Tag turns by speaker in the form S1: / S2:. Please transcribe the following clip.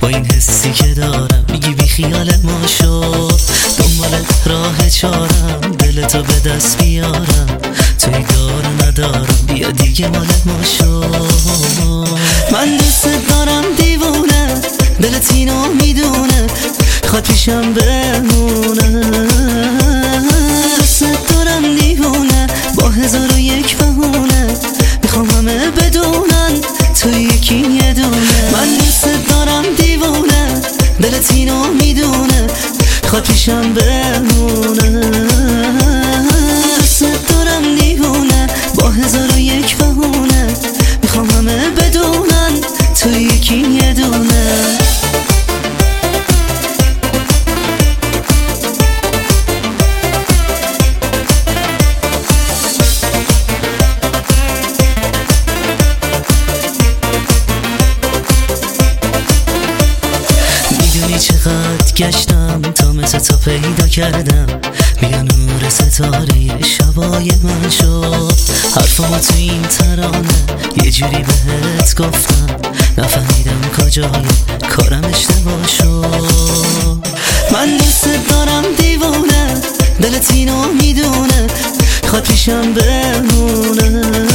S1: با این حسی که دارم میگی بی خیال ما شو، دنبال راه چارم دلتو به دست بیارم، توی کار ندارم بیا دیگه مال ما شو. من دوست دارم دیوونه، دلت اینو میدونه، خواد پیشم بمونه. دوست دارم دیوونه با 1001 بهونه، میخوام همه بدونن تو یکی یه دونه. من دوست دارم دیوونه، دلت اینو میدونه، خواد پیشم بمونه. دوست دارم دیوونه با 1001 بهونه، میخوام همه بدونن تو یکی یه دونه. چقدر گشتم تا مثل تو پیدا کردم، بیا نور ستاره شبای من شد. حرفمو تو این ترانه یه جوری بهت گفتم، نفهمیدم کجای کارم اشتباه شد. من دوست دارم دیوونه، دلت اینو میدونه، خواد پیشم بمونه.